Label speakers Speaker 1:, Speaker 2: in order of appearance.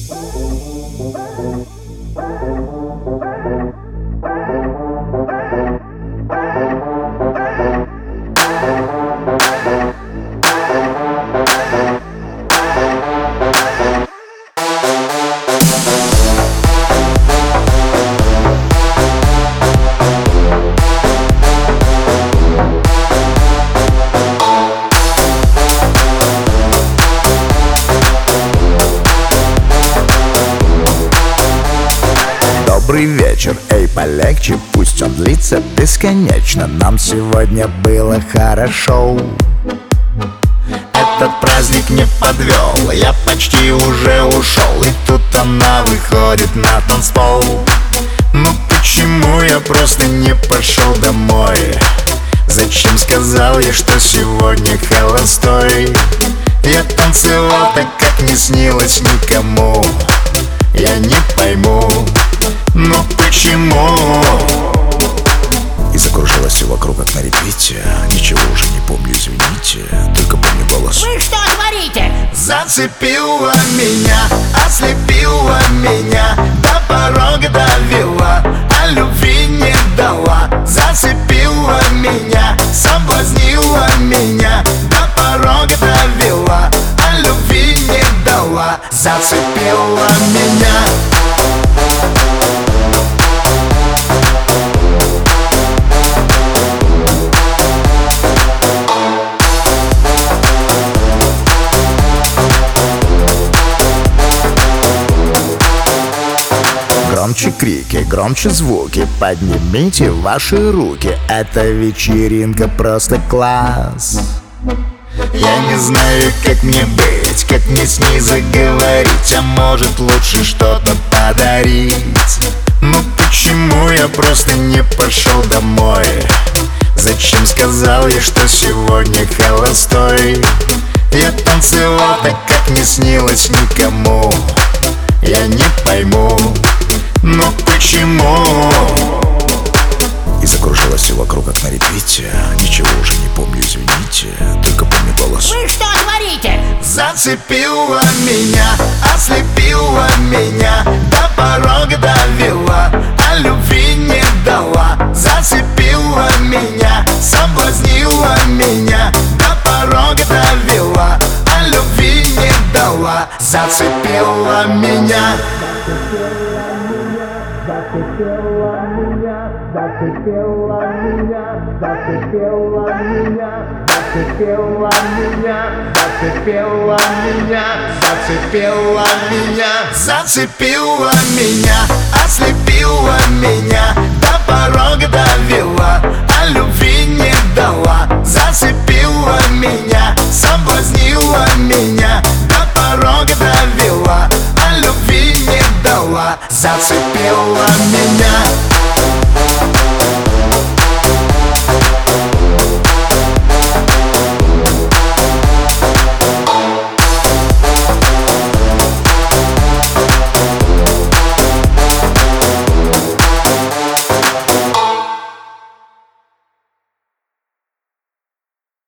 Speaker 1: Добрый вечер, эй, полегче, пусть он длится бесконечно. Нам сегодня было хорошо. Этот праздник не подвел, я почти уже ушел. И тут она выходит на танцпол. Ну почему я просто не пошел домой? Зачем сказал я, что сегодня холостой? Я танцевал так, как не снилось никому. Я не пойму, но почему? И закружилось все вокруг, как на репите. Ничего уже не помню, извините. Только помню голос.
Speaker 2: Вы что творите?
Speaker 1: Зацепила меня, ослепила меня, до порога довела, а любви не дала. Зацепила меня, соблазнила меня, до порога довела, а любви не дала. Зацепила меня. Громче крики, громче звуки, поднимите ваши руки. Эта вечеринка просто класс. Я не знаю, как мне быть, как мне с ней заговорить. А может лучше что-то подарить. Ну почему я просто не пошел домой? Зачем сказал я, что сегодня холостой? Я танцевал так, как не снилось никому. Я не пойму, но почему? И закружилось все вокруг, как на репите. Ничего уже не помню, извините. Только помню голос.
Speaker 2: Вы что творите?
Speaker 1: Зацепила меня, ослепила меня, до порога довела, а любви не дала. Зацепила меня, соблазнила меня, до порога довела, а любви не дала. Зацепила меня. Зацепила меня, зацепила меня, зацепила меня, зацепила меня, зацепила меня, зацепила меня, зацепила меня, ослепила меня, до порога довела, а любви не дала.